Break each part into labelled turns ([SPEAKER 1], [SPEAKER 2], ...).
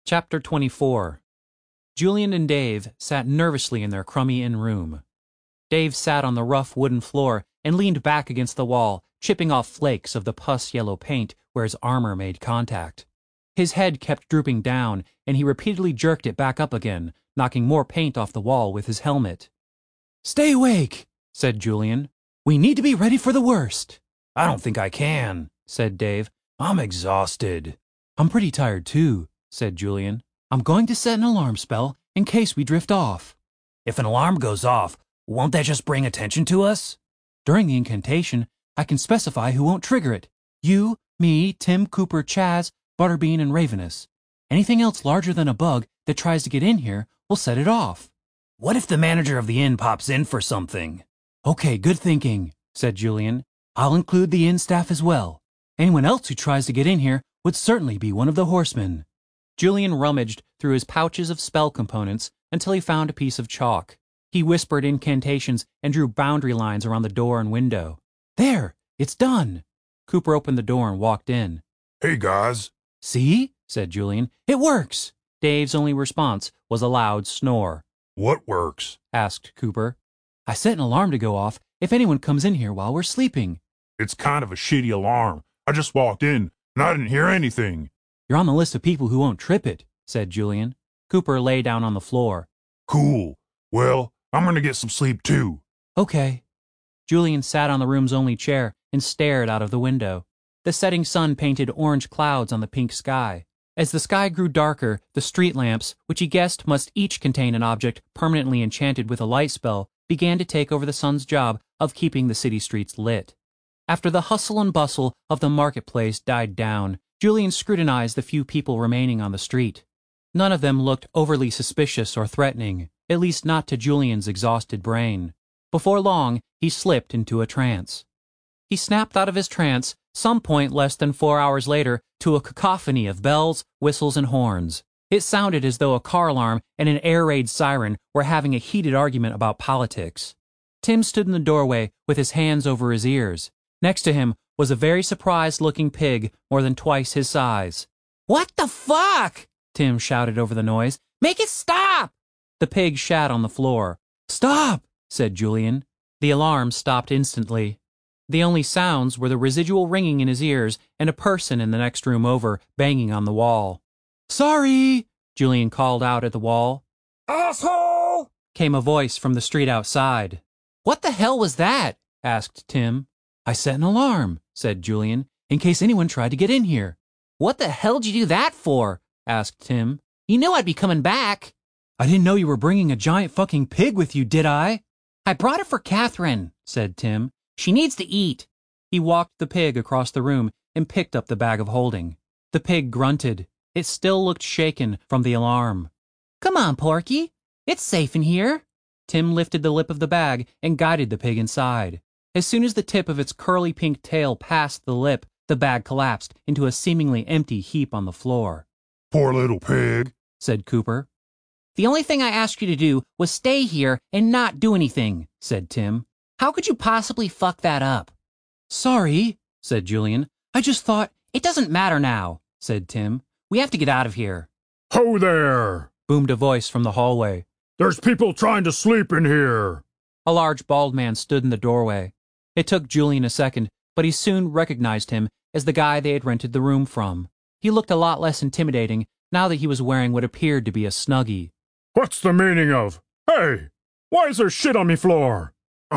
[SPEAKER 1] Chapter 24. Julian and Dave sat nervously in their crummy inn room. Dave sat on the rough wooden floor and leaned back against the wall, chipping off flakes of the pus-yellow paint where his armor made contact. His head kept drooping down, and he repeatedly jerked it back up again, knocking more paint off the wall with his helmet. "Stay awake," said Julian. "We need to be ready for the worst."
[SPEAKER 2] "I don't think I can,"
[SPEAKER 1] said Dave.
[SPEAKER 2] "I'm exhausted."
[SPEAKER 1] "I'm pretty tired too," said Julian. "I'm going to set an alarm spell in case we drift off."
[SPEAKER 2] "If an alarm goes off, won't that just bring attention to us?"
[SPEAKER 1] "During the incantation, I can specify who won't trigger it. You, me, Tim, Cooper, Chaz, Butterbean, and Ravenous. Anything else larger than a bug that tries to get in here will set it off."
[SPEAKER 2] "What if the manager of the inn pops in for something?"
[SPEAKER 1] "Okay, good thinking," said Julian. "I'll include the inn staff as well. Anyone else who tries to get in here would certainly be one of the horsemen." Julian rummaged through his pouches of spell components until he found a piece of chalk. He whispered incantations and drew boundary lines around the door and window. "There, it's done." Cooper opened the door and walked in.
[SPEAKER 3] "Hey, guys."
[SPEAKER 1] "See?" said Julian. "It works." Dave's only response was a loud snore.
[SPEAKER 3] "What works?"
[SPEAKER 1] asked Cooper. "I set an alarm to go off if anyone comes in here while we're sleeping."
[SPEAKER 3] "It's kind of a shitty alarm. I just walked in, and I didn't hear anything."
[SPEAKER 1] "You're on the list of people who won't trip it," said Julian. Cooper lay down on the floor.
[SPEAKER 3] "Cool. Well, I'm gonna get some sleep too."
[SPEAKER 1] "Okay." Julian sat on the room's only chair and stared out of the window. The setting sun painted orange clouds on the pink sky. As the sky grew darker, the street lamps, which he guessed must each contain an object permanently enchanted with a light spell, began to take over the sun's job of keeping the city streets lit. After the hustle and bustle of the marketplace died down, Julian scrutinized the few people remaining on the street. None of them looked overly suspicious or threatening, at least not to Julian's exhausted brain. Before long, he slipped into a trance. He snapped out of his trance some point less than 4 hours later to a cacophony of bells, whistles, and horns. It sounded as though a car alarm and an air raid siren were having a heated argument about politics. Tim stood in the doorway with his hands over his ears. Next to him was a very surprised-looking pig more than twice his size. "What the fuck?" Tim shouted over the noise. "Make it stop!" The pig shat on the floor. "Stop!" said Julian. The alarm stopped instantly. The only sounds were the residual ringing in his ears and a person in the next room over banging on the wall. "Sorry!" Julian called out at the wall.
[SPEAKER 3] "Asshole!"
[SPEAKER 1] came a voice from the street outside. "What the hell was that?" asked Tim. "I set an alarm," said Julian, "in case anyone tried to get in here." "What the hell did you do that for?" asked Tim. "You knew I'd be coming back." "I didn't know you were bringing a giant fucking pig with you, did I?" "I brought it for Catherine," said Tim. "She needs to eat." He walked the pig across the room and picked up the bag of holding. The pig grunted. It still looked shaken from the alarm. "Come on, Porky. It's safe in here." Tim lifted the lip of the bag and guided the pig inside. As soon as the tip of its curly pink tail passed the lip, the bag collapsed into a seemingly empty heap on the floor.
[SPEAKER 3] "Poor little pig,"
[SPEAKER 1] said Cooper. "The only thing I asked you to do was stay here and not do anything," said Tim. "How could you possibly fuck that up?" "Sorry," said Julian. "I just thought—" "It doesn't matter now," said Tim. "We have to get out of here."
[SPEAKER 3] "Ho there!"
[SPEAKER 1] boomed a voice from the hallway.
[SPEAKER 3] "There's people trying to sleep in here."
[SPEAKER 1] A large bald man stood in the doorway. It took Julian a second, but he soon recognized him as the guy they had rented the room from. He looked a lot less intimidating now that he was wearing what appeared to be a Snuggie.
[SPEAKER 3] "What's the meaning of, hey, why is there shit on me floor?"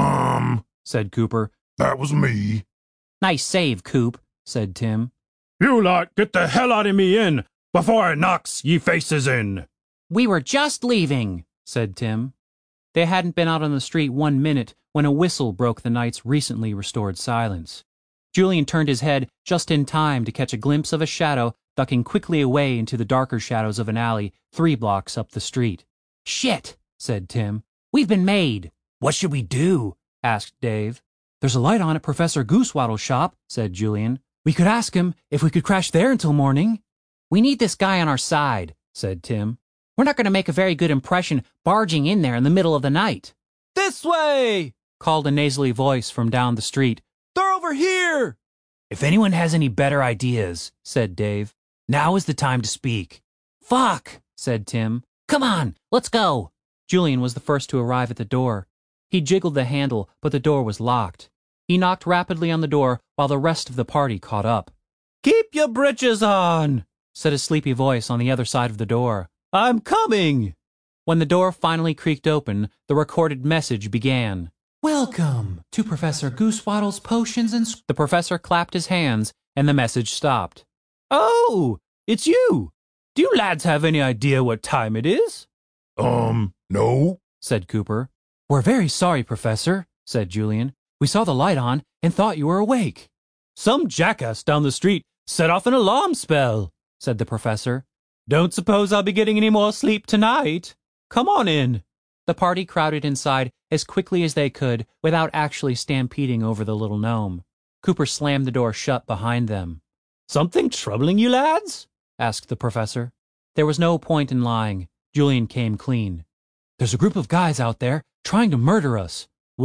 [SPEAKER 1] Said Cooper.
[SPEAKER 3] "That was me."
[SPEAKER 1] "Nice save, Coop," said Tim.
[SPEAKER 3] "You lot get the hell out of me inn before I knocks ye faces in."
[SPEAKER 1] "We were just leaving," said Tim. They hadn't been out on the street 1 minute when a whistle broke the night's recently restored silence. Julian turned his head just in time to catch a glimpse of a shadow ducking quickly away into the darker shadows of an alley 3 blocks up the street. "Shit," said Tim. "We've been made."
[SPEAKER 2] "What should we do?"
[SPEAKER 1] asked Dave. "There's a light on at Professor Goosewaddle's shop," said Julian. "We could ask him if we could crash there until morning." "We need this guy on our side," said Tim. "We're not going to make a very good impression barging in there in the middle of the night."
[SPEAKER 4] "This way!"
[SPEAKER 1] called a nasally voice from down the street.
[SPEAKER 4] "They're over here!"
[SPEAKER 2] "If anyone has any better ideas," said Dave, "now is the time to speak."
[SPEAKER 1] Fuck, said Tim. Come on, let's go. Julian was the first to arrive at the door. He jiggled the handle, but the door was locked. He knocked rapidly on the door while the rest of the party caught up.
[SPEAKER 4] Keep your britches on,
[SPEAKER 1] said a sleepy voice on the other side of the door.
[SPEAKER 4] I'm coming.
[SPEAKER 1] When the door finally creaked open, the recorded message began. Welcome to Professor Goosewaddle's Potions and... The professor clapped his hands, and the message stopped.
[SPEAKER 4] Oh, it's you. Do you lads have any idea what time it is?
[SPEAKER 3] No,
[SPEAKER 1] said Cooper. We're very sorry, Professor, said Julian. We saw the light on and thought you were awake.
[SPEAKER 4] Some jackass down the street set off an alarm spell, said the professor. Don't suppose I'll be getting any more sleep tonight. Come on in.
[SPEAKER 1] The party crowded inside as quickly as they could without actually stampeding over the little gnome. Cooper slammed the door shut behind them.
[SPEAKER 4] Something troubling you, lads?
[SPEAKER 1] asked the professor. There was no point in lying. Julian came clean. There's a group of guys out there trying to murder us.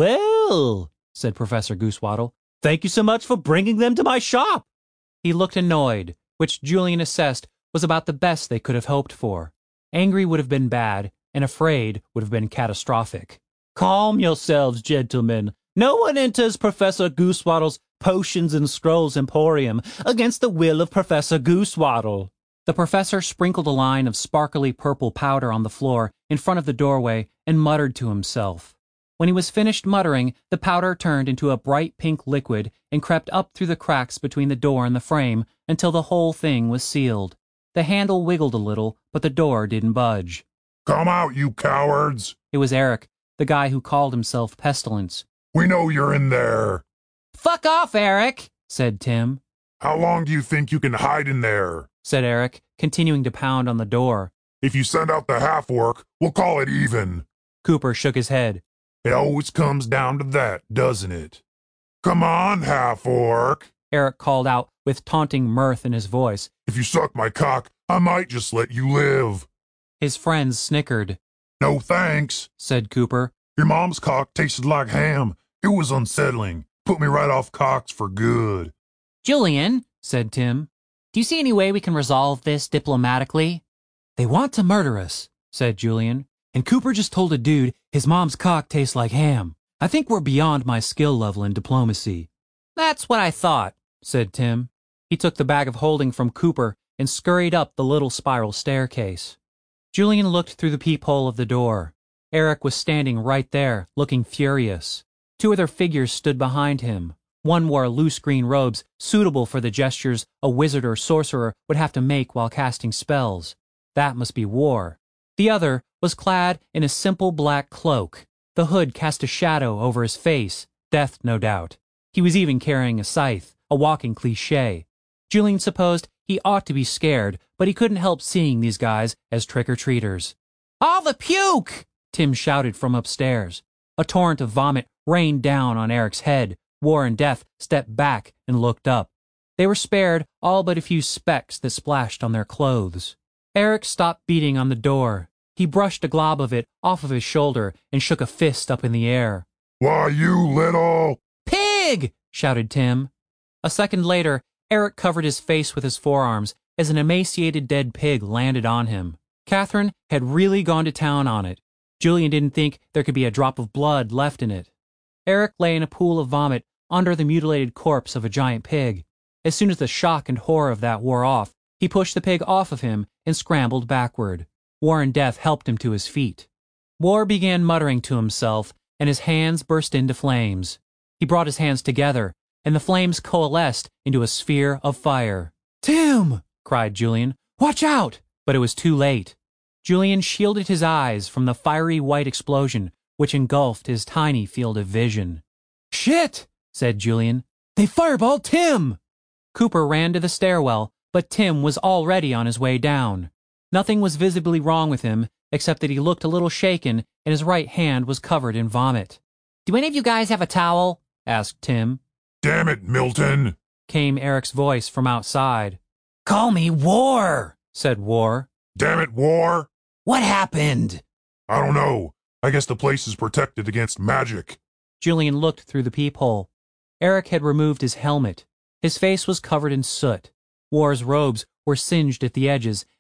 [SPEAKER 4] Well, said Professor Goosewaddle, thank you so much for bringing them to my shop.
[SPEAKER 1] He looked annoyed, which Julian assessed was about the best they could have hoped for. Angry would have been bad, and afraid would have been catastrophic.
[SPEAKER 4] Calm yourselves, gentlemen. No one enters Professor Goosewaddle's Potions and Scrolls Emporium against the will of Professor Goosewaddle.
[SPEAKER 1] The professor sprinkled a line of sparkly purple powder on the floor in front of the doorway and muttered to himself. When he was finished muttering, the powder turned into a bright pink liquid and crept up through the cracks between the door and the frame until the whole thing was sealed. The handle wiggled a little, but the door didn't budge.
[SPEAKER 3] Come out, you cowards!
[SPEAKER 1] It was Eric, the guy who called himself Pestilence.
[SPEAKER 3] We know you're in there.
[SPEAKER 1] Fuck off, Eric, said Tim.
[SPEAKER 3] How long do you think you can hide in there?
[SPEAKER 1] Said Eric, continuing to pound on the door.
[SPEAKER 3] If you send out the half-orc, we'll call it even.
[SPEAKER 1] Cooper shook his head.
[SPEAKER 3] It always comes down to that, doesn't it? Come on, half-orc,
[SPEAKER 1] Eric called out with taunting mirth in his voice.
[SPEAKER 3] If you suck my cock, I might just let you live.
[SPEAKER 1] His friends snickered.
[SPEAKER 3] No thanks,
[SPEAKER 1] said Cooper.
[SPEAKER 3] Your mom's cock tasted like ham. It was unsettling. Put me right off cocks for good.
[SPEAKER 1] Julian, said Tim, do you see any way we can resolve this diplomatically? They want to murder us, said Julian, and Cooper just told a dude his mom's cock tastes like ham. I think we're beyond my skill level in diplomacy. That's what I thought, said Tim. He took the bag of holding from Cooper and scurried up the little spiral staircase. Julian looked through the peephole of the door. Eric was standing right there, looking furious. Two other figures stood behind him. One wore loose green robes suitable for the gestures a wizard or sorcerer would have to make while casting spells. That must be War. The other was clad in a simple black cloak. The hood cast a shadow over his face, death no doubt. He was even carrying a scythe, a walking cliché. Julian supposed he ought to be scared, but he couldn't help seeing these guys as trick-or-treaters. All the puke! Tim shouted from upstairs. A torrent of vomit rained down on Eric's head. War and Death stepped back and looked up. They were spared all but a few specks that splashed on their clothes. Eric stopped beating on the door. He brushed a glob of it off of his shoulder and shook a fist up in the air.
[SPEAKER 3] Why, you little...
[SPEAKER 1] Pig! Shouted Tim. A second later, Eric covered his face with his forearms as an emaciated dead pig landed on him. Catherine had really gone to town on it. Julian didn't think there could be a drop of blood left in it. Eric lay in a pool of vomit under the mutilated corpse of a giant pig. As soon as the shock and horror of that wore off, he pushed the pig off of him and scrambled backward. War and Death helped him to his feet. War began muttering to himself, and his hands burst into flames. He brought his hands together, and the flames coalesced into a sphere of fire. Tim! Cried Julian. Watch out! But it was too late. Julian shielded his eyes from the fiery white explosion, which engulfed his tiny field of vision. Shit! Said Julian. They fireballed Tim! Cooper ran to the stairwell, but Tim was already on his way down. Nothing was visibly wrong with him, except that he looked a little shaken and his right hand was covered in vomit. Do any of you guys have a towel? Asked Tim.
[SPEAKER 3] Damn it, Milton!
[SPEAKER 1] Came Eric's voice from outside.
[SPEAKER 2] Call me War,
[SPEAKER 1] said War.
[SPEAKER 3] Damn it, War!
[SPEAKER 2] What happened?
[SPEAKER 3] I don't know. I guess the place is protected against magic.
[SPEAKER 1] Julian looked through the peephole. Eric had removed his helmet. His face was covered in soot. War's robes were singed at the edges,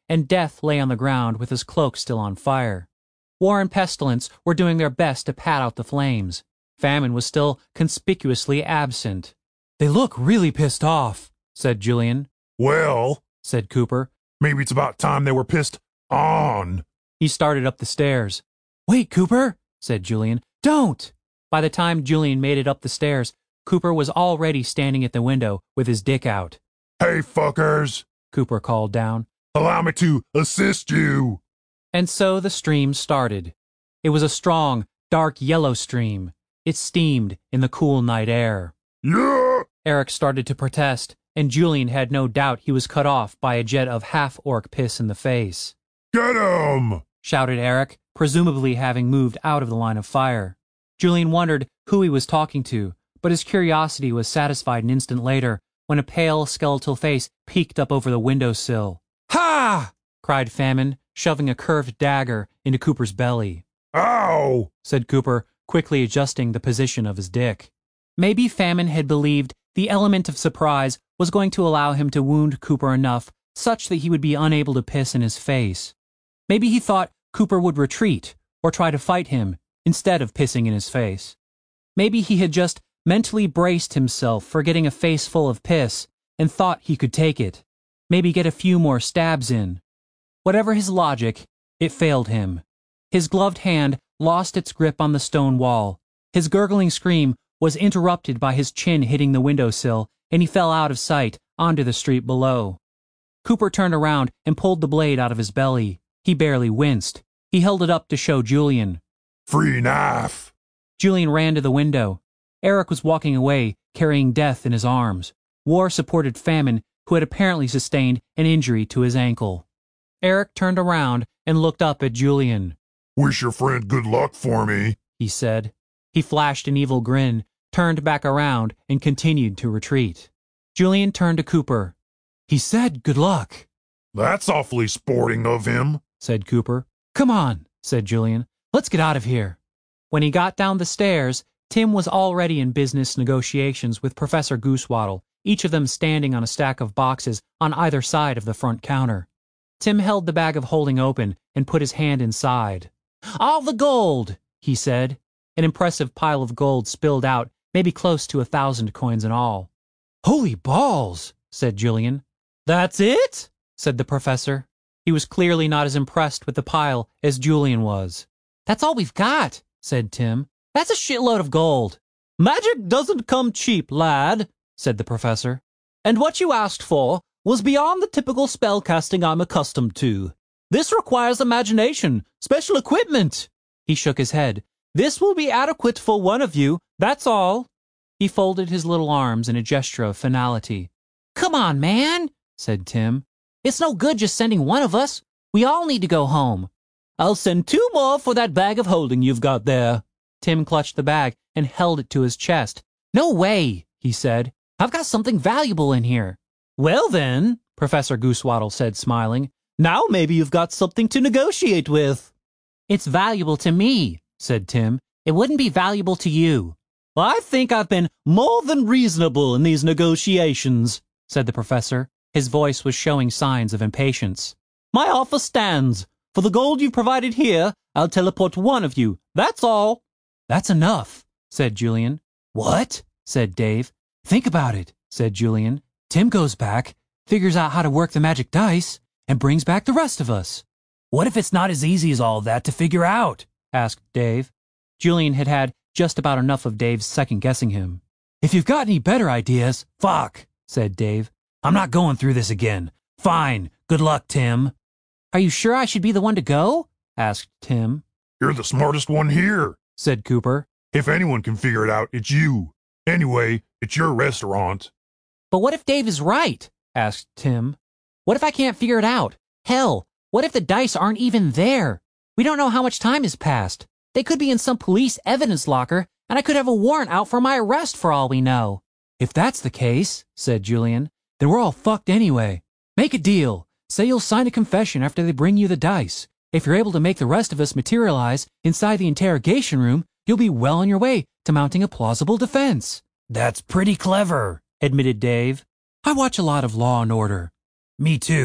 [SPEAKER 1] and Death lay on the ground with his cloak still on fire. War and Pestilence were doing their best to pat out the flames. Famine was still conspicuously absent.
[SPEAKER 4] "They look really pissed off," said Julian.
[SPEAKER 3] Well,
[SPEAKER 4] Said Cooper.
[SPEAKER 3] maybe it's about time they were pissed on.
[SPEAKER 1] He started up the stairs.
[SPEAKER 4] "Wait, Cooper,"
[SPEAKER 1] said Julian.
[SPEAKER 4] "don't."
[SPEAKER 1] By the time Julian made it up the stairs, Cooper was already standing at the window with his dick out.
[SPEAKER 3] Hey, fuckers,
[SPEAKER 1] Cooper called down.
[SPEAKER 3] allow me to assist you.
[SPEAKER 1] And so the stream started. It was a strong, dark yellow stream. It steamed in the cool night air.
[SPEAKER 3] Yeah!
[SPEAKER 1] Eric started to protest, and Julian had no doubt he was cut off by a jet of half-orc piss in the face.
[SPEAKER 3] Get him!
[SPEAKER 1] Shouted Eric, presumably having moved out of the line of fire. Julian wondered who he was talking to, but his curiosity was satisfied an instant later when a pale, skeletal face peeked up over the windowsill.
[SPEAKER 4] "Ha!"
[SPEAKER 1] cried Famine, shoving a curved dagger into Cooper's belly.
[SPEAKER 3] Ow!
[SPEAKER 1] Said Cooper, quickly adjusting the position of his dick. Maybe Famine had believed the element of surprise was going to allow him to wound Cooper enough such that he would be unable to piss in his face. Maybe he thought Cooper would retreat or try to fight him instead of pissing in his face. Maybe he had just mentally braced himself for getting a face full of piss and thought he could take it. Maybe get a few more stabs in. Whatever his logic, it failed him. His gloved hand lost its grip on the stone wall. His gurgling scream was interrupted by his chin hitting the windowsill, and he fell out of sight onto the street below. Cooper turned around and pulled the blade out of his belly. He barely winced. He held it up to show Julian.
[SPEAKER 3] Free knife!
[SPEAKER 1] Julian ran to the window. Eric was walking away, carrying Death in his arms. War supported Famine, who had apparently sustained an injury to his ankle. Eric turned around and looked up at Julian.
[SPEAKER 3] Wish your friend good luck for me,
[SPEAKER 1] he said. He flashed an evil grin, turned back around, and continued to retreat. Julian turned to Cooper.
[SPEAKER 4] "He said good luck,"
[SPEAKER 3] That's awfully sporting of him,
[SPEAKER 1] said Cooper.
[SPEAKER 4] "Come on,"
[SPEAKER 1] said Julian.
[SPEAKER 4] "let's get out of here."
[SPEAKER 1] When he got down the stairs, Tim was already in business negotiations with Professor Goosewaddle, each of them standing on a stack of boxes on either side of the front counter. Tim held the bag of holding open and put his hand inside. "All the gold," he said. An impressive pile of gold spilled out, maybe close to 1,000 coins in all.
[SPEAKER 4] "Holy balls,"
[SPEAKER 1] said Julian.
[SPEAKER 4] "That's it?"
[SPEAKER 1] said the professor. He was clearly not as impressed with the pile as Julian was. "That's all we've got," said Tim. "That's a shitload of gold."
[SPEAKER 4] "Magic doesn't come cheap, lad," said the professor. "And what you asked for was beyond the typical spellcasting I'm accustomed to. This requires imagination, special equipment."
[SPEAKER 1] He shook his head.
[SPEAKER 4] "This will be adequate for one of you, that's all."
[SPEAKER 1] He folded his little arms in a gesture of finality. "Come on, man," said Tim. "It's no good just sending one of us. We all need to go home."
[SPEAKER 4] "I'll send 2 more for that bag of holding you've got there."
[SPEAKER 1] Tim clutched the bag and held it to his chest. "No way," he said. "I've got something valuable in here."
[SPEAKER 4] "Well then,"
[SPEAKER 1] Professor Goosewaddle said, smiling,
[SPEAKER 4] "now maybe you've got something to negotiate with."
[SPEAKER 1] "It's valuable to me," said Tim. "It wouldn't be valuable to you."
[SPEAKER 4] "I think I've been more than reasonable in these negotiations," said the professor.
[SPEAKER 1] His voice was showing signs of impatience.
[SPEAKER 4] "My offer stands. For the gold you've provided here, I'll teleport one of you. That's all."
[SPEAKER 1] "That's enough," said Julian.
[SPEAKER 4] "What?"
[SPEAKER 1] said Dave.
[SPEAKER 4] "Think about it,"
[SPEAKER 1] said Julian.
[SPEAKER 4] "Tim goes back, figures out how to work the magic dice, and brings back the rest of us."
[SPEAKER 2] What if it's not as easy as all that to figure out?
[SPEAKER 1] Asked Dave. Julian had had just about enough of Dave's second-guessing him.
[SPEAKER 4] "If you've got any better ideas..."
[SPEAKER 2] Fuck,
[SPEAKER 1] said Dave.
[SPEAKER 2] I'm not going through this again. Fine. Good luck, Tim.
[SPEAKER 1] Are you sure I should be the one to go? Asked Tim.
[SPEAKER 3] You're the smartest one here,
[SPEAKER 1] said Cooper.
[SPEAKER 3] If anyone can figure it out, it's you. Anyway, it's your restaurant.
[SPEAKER 1] But what if Dave is right? Asked Tim. What if I can't figure it out? Hell, what if the dice aren't even there? We don't know how much time has passed. They could be in some police evidence locker, and I could have a warrant out for my arrest for all we know.
[SPEAKER 4] If that's the case, said Julian, then we're all fucked anyway. Make a deal. Say you'll sign a confession after they bring you the dice. If you're able to make the rest of us materialize inside the interrogation room, you'll be well on your way to mounting a plausible defense.
[SPEAKER 2] That's pretty clever,
[SPEAKER 1] admitted Dave.
[SPEAKER 4] I watch a lot of Law and Order.
[SPEAKER 2] Me too.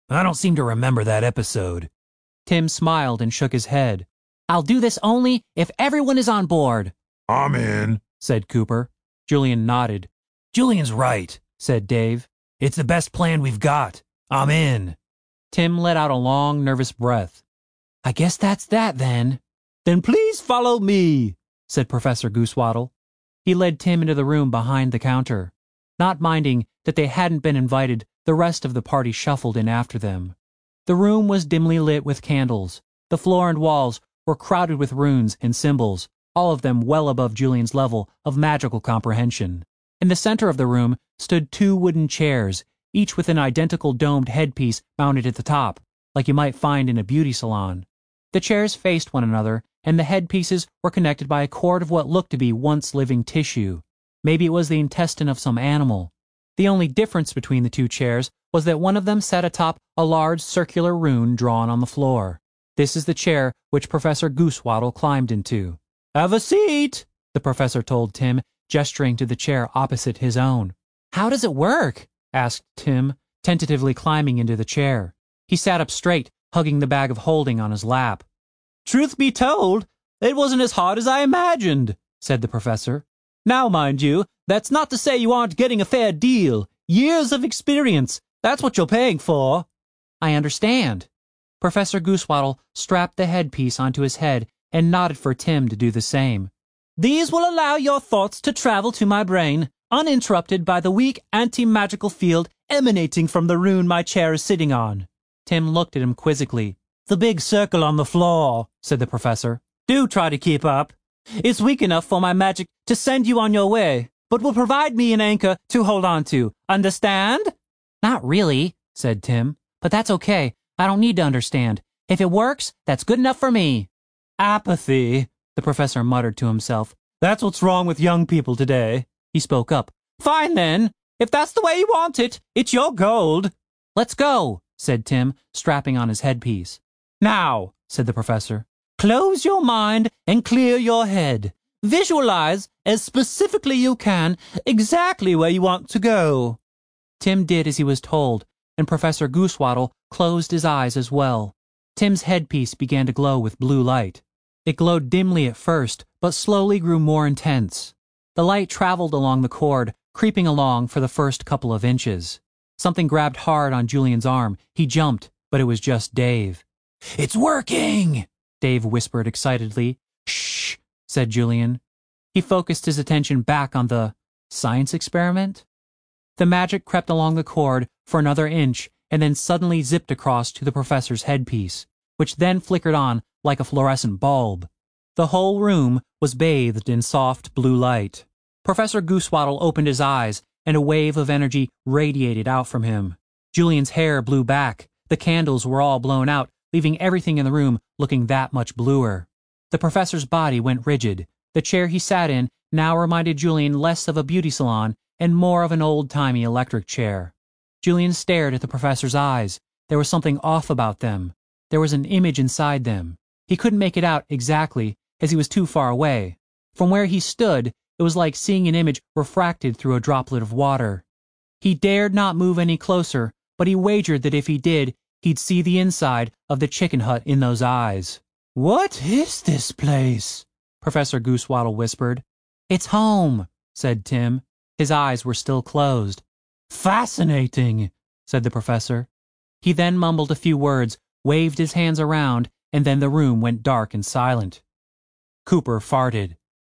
[SPEAKER 2] I don't seem to remember that episode.
[SPEAKER 1] Tim smiled and shook his head. I'll do this only if everyone is on board,
[SPEAKER 3] I'm in.
[SPEAKER 1] said Cooper. Julian nodded.
[SPEAKER 2] Julian's right,
[SPEAKER 1] Said Dave.
[SPEAKER 2] it's the best plan we've got. I'm in.
[SPEAKER 1] Tim let out a long, nervous breath.
[SPEAKER 4] I guess that's that then.
[SPEAKER 1] Then please follow me, said Professor Goosewaddle. He led Tim into the room behind the counter. Not minding that they hadn't been invited, the rest of the party shuffled in after them. The room was dimly lit with candles. The floor and walls were crowded with runes and symbols, all of them well above Julian's level of magical comprehension. In the center of the room stood 2 wooden chairs, each with an identical domed headpiece mounted at the top, like you might find in a beauty salon. The chairs faced one another, and the headpieces were connected by a cord of what looked to be once living tissue. Maybe it was the intestine of some animal. The only difference between the 2 chairs was that one of them sat atop a large circular rune drawn on the floor. This is the chair which Professor Goosewaddle climbed into. Have a seat, the professor told Tim, gesturing to the chair opposite his own. How does it work? Asked Tim, tentatively climbing into the chair. He sat up straight, hugging the bag of holding on his lap. Truth be told, it wasn't as hard as I imagined, said the professor. Now, mind you, that's not to say you aren't getting a fair deal. Years of experience, that's what you're paying for. I understand. Professor Goosewaddle strapped the headpiece onto his head and nodded for Tim to do the same. These will allow your thoughts to travel to my brain, uninterrupted by the weak anti-magical field emanating from the rune my chair is sitting on. Tim looked at him quizzically. The big circle on the floor, said the professor. Do try to keep up. It's weak enough for my magic to send you on your way, but will provide me an anchor to hold on to. Understand? Not really, said Tim, but that's okay. I don't need to understand. If it works, that's good enough for me. Apathy, the professor muttered to himself. That's what's wrong with young people today. He spoke up. Fine then. If that's the way you want it, it's your gold. Let's go, said Tim, strapping on his headpiece. Now, said the professor, close your mind and clear your head. Visualize, as specifically you can, exactly where you want to go. Tim did as he was told, and Professor Goosewaddle closed his eyes as well. Tim's headpiece began to glow with blue light. It glowed dimly at first, but slowly grew more intense. The light traveled along the cord, creeping along for the first couple of inches. Something grabbed hard on Julian's arm. He jumped, but it was just Dave.
[SPEAKER 2] It's working,
[SPEAKER 1] Dave whispered excitedly. Shh, said Julian. He focused his attention back on the science experiment. The magic crept along the cord for another inch and then suddenly zipped across to the professor's headpiece, which then flickered on like a fluorescent bulb. The whole room was bathed in soft blue light. Professor Goosewaddle opened his eyes, and a wave of energy radiated out from him. Julian's hair blew back. The candles were all blown out, leaving everything in the room looking that much bluer. The professor's body went rigid. The chair he sat in now reminded Julian less of a beauty salon and more of an old-timey electric chair. Julian stared at the professor's eyes. There was something off about them. There was an image inside them. He couldn't make it out exactly, as he was too far away. From where he stood, it was like seeing an image refracted through a droplet of water. He dared not move any closer, but he wagered that if he did, he'd see the inside of the chicken hut in those eyes. What is this place? Professor Goosewaddle whispered. It's home, said Tim. His eyes were still closed. Fascinating, said the professor. He then mumbled a few words, waved his hands around, and then the room went dark and silent. Cooper farted.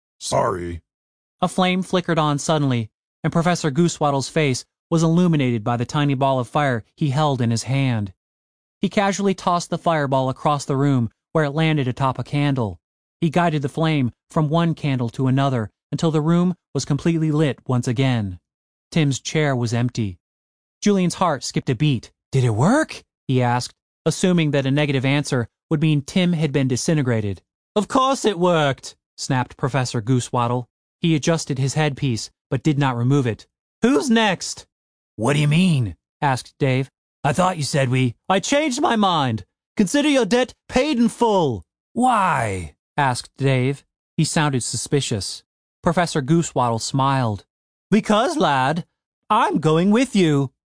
[SPEAKER 3] Sorry.
[SPEAKER 1] A flame flickered on suddenly, and Professor Goosewaddle's face was illuminated by the tiny ball of fire he held in his hand. He casually tossed the fireball across the room, where it landed atop a candle. He guided the flame from one candle to another until the room was completely lit once again. Tim's chair was empty. Julian's heart skipped a beat. Did it work? He asked, assuming that a negative answer would mean Tim had been disintegrated. Of course it worked, snapped Professor Goosewaddle. He adjusted his headpiece, but did not remove it. Who's next?
[SPEAKER 2] What do you mean?
[SPEAKER 1] Asked Dave.
[SPEAKER 2] I thought you said we...
[SPEAKER 1] I changed my mind. Consider your debt paid in full.
[SPEAKER 2] Why?
[SPEAKER 1] Asked Dave. He sounded suspicious. Professor Goosewaddle smiled. Because, lad, I'm going with you.